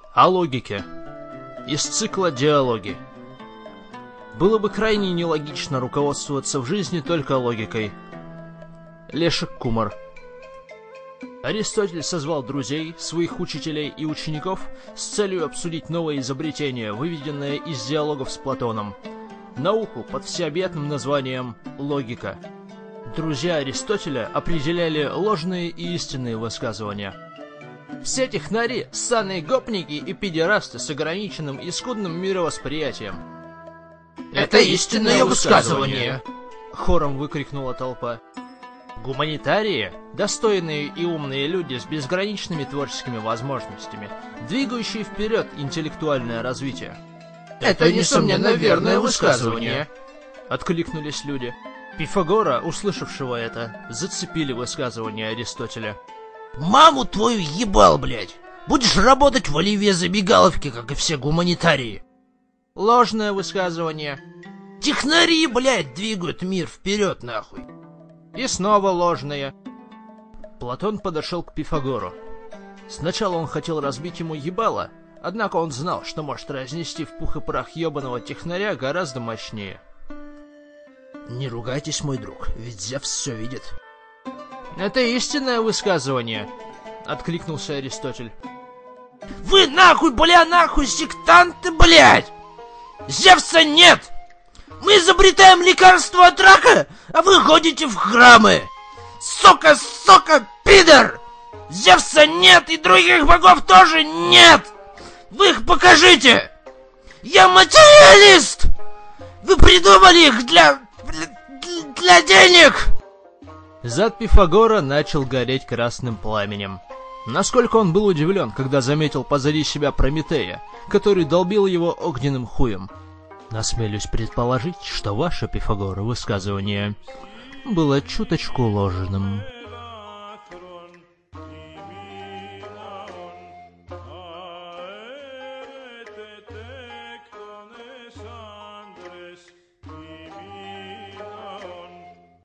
О логике. Из цикла «Диалоги». Было бы крайне нелогично руководствоваться в жизни только логикой. Лешек Кумар. Аристотель созвал друзей, своих учителей и учеников с целью обсудить новое изобретение, выведенное из диалогов с Платоном. Науку под всеобъятным названием «логика». Друзья Аристотеля определяли ложные и истинные высказывания. Все технари – ссаные гопники и педерасты с ограниченным и скудным мировосприятием. «Это истинное высказывание!» – хором выкрикнула толпа. Гуманитарии – достойные и умные люди с безграничными творческими возможностями, двигающие вперед интеллектуальное развитие. «Это, несомненно, верное высказывание!» – откликнулись люди. Пифагора, услышавшего это, зацепили высказывание Аристотеля. «Маму твою ебал, блядь! Будешь работать в Оливье Забегаловке, как и все гуманитарии!» Ложное высказывание. «Технари, блядь, двигают мир вперед, нахуй!» И снова ложное. Платон подошел к Пифагору. Сначала он хотел разбить ему ебало, однако он знал, что может разнести в пух и прах ебаного технаря гораздо мощнее. «Не ругайтесь, мой друг, ведь Зевс все видит». «Это истинное высказывание», — откликнулся Аристотель. «Вы нахуй, бля, нахуй, сектанты, блядь! Зевса нет! Мы изобретаем лекарство от рака, а вы ходите в храмы! Сука, пидор! Зевса нет и других богов тоже нет! Вы их покажите! Я материалист! Вы придумали их для денег!» Зад Пифагора начал гореть красным пламенем. Насколько он был удивлен, когда заметил позади себя Прометея, который долбил его огненным хуем. Насмелюсь предположить, что ваше, Пифагора, высказывание было чуточку ложным.